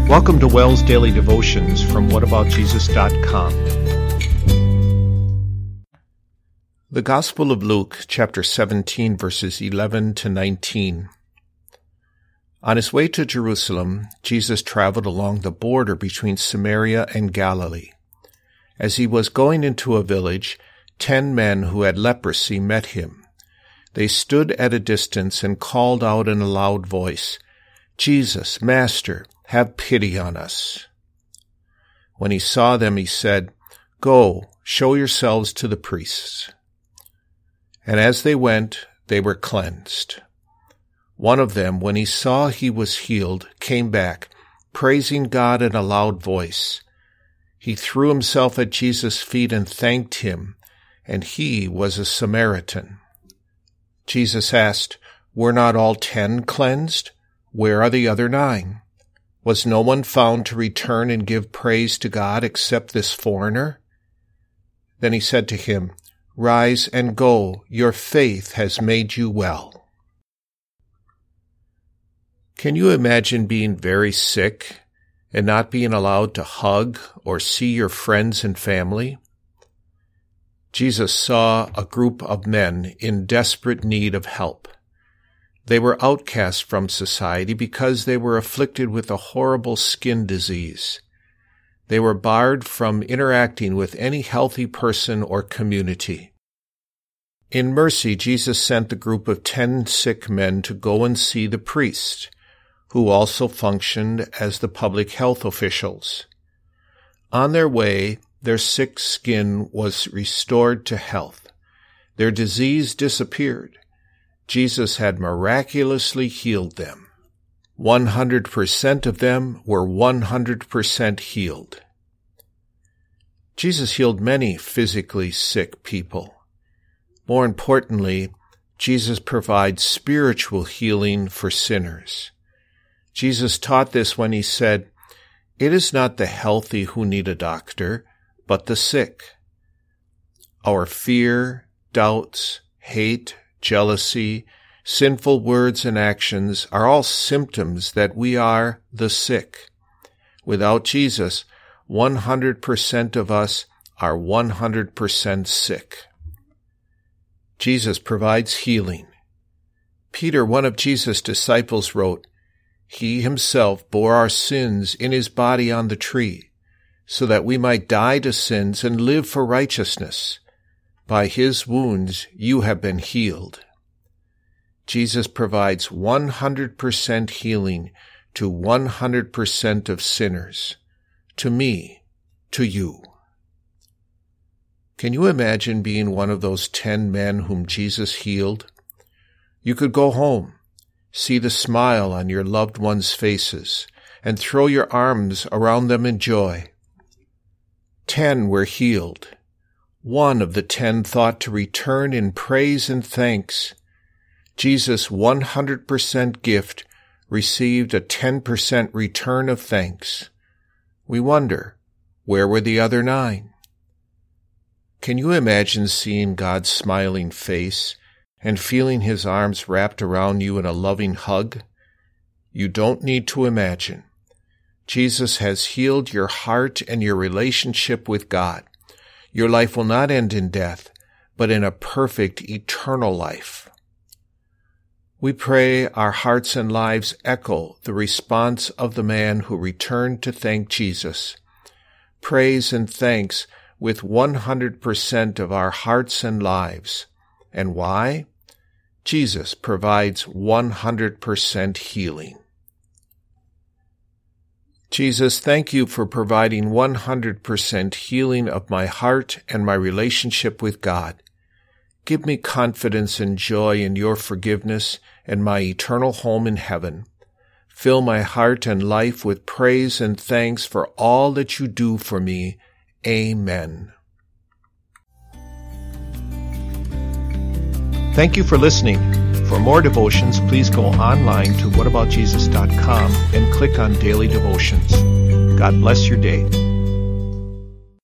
Welcome to WELL's Daily Devotions from whataboutjesus.com. The Gospel of Luke, chapter 17, verses 11 to 19. On his way to Jerusalem, Jesus traveled along the border between Samaria and Galilee. As he was going into a village, 10 men who had leprosy met him. They stood at a distance and called out in a loud voice, "Jesus, Master, have pity on us." When he saw them, he said, "Go, show yourselves to the priests." And as they went, they were cleansed. One of them, when he saw he was healed, came back, praising God in a loud voice. He threw himself at Jesus' feet and thanked him, and he was a Samaritan. Jesus asked, "Were not all 10 cleansed? Where are the other 9? Was no one found to return and give praise to God except this foreigner?" Then he said to him, "Rise and go, your faith has made you well." Can you imagine being very sick and not being allowed to hug or see your friends and family? Jesus saw a group of men in desperate need of help. They were outcast from society because they were afflicted with a horrible skin disease. They were barred from interacting with any healthy person or community. In mercy, Jesus sent the group of 10 sick men to go and see the priest, who also functioned as the public health officials. On their way, their sick skin was restored to health. Their disease disappeared. Jesus had miraculously healed them. 100% of them were 100% healed. Jesus healed many physically sick people. More importantly, Jesus provides spiritual healing for sinners. Jesus taught this when he said, "It is not the healthy who need a doctor, but the sick." Our fear, doubts, hate, jealousy, sinful words and actions are all symptoms that we are the sick. Without Jesus, 100% of us are 100% sick. Jesus provides healing. Peter, one of Jesus' disciples, wrote, "He himself bore our sins in his body on the tree, so that we might die to sins and live for righteousness. By his wounds you have been healed." Jesus provides 100% healing to 100% of sinners, to me, to you. Can you imagine being one of those 10 men whom Jesus healed? You could go home, see the smile on your loved ones' faces, and throw your arms around them in joy. 10 were healed. One of the 10 thought to return in praise and thanks. Jesus' 100% gift received a 10% return of thanks. We wonder, where were the other 9? Can you imagine seeing God's smiling face and feeling his arms wrapped around you in a loving hug? You don't need to imagine. Jesus has healed your heart and your relationship with God. Your life will not end in death, but in a perfect eternal life. We pray our hearts and lives echo the response of the man who returned to thank Jesus. Praise and thanks with 100% of our hearts and lives. And why? Jesus provides 100% healing. Jesus, thank you for providing 100% healing of my heart and my relationship with God. Give me confidence and joy in your forgiveness and my eternal home in heaven. Fill my heart and life with praise and thanks for all that you do for me. Amen. Thank you for listening. For more devotions, please go online to whataboutjesus.com and click on Daily Devotions. God bless your day.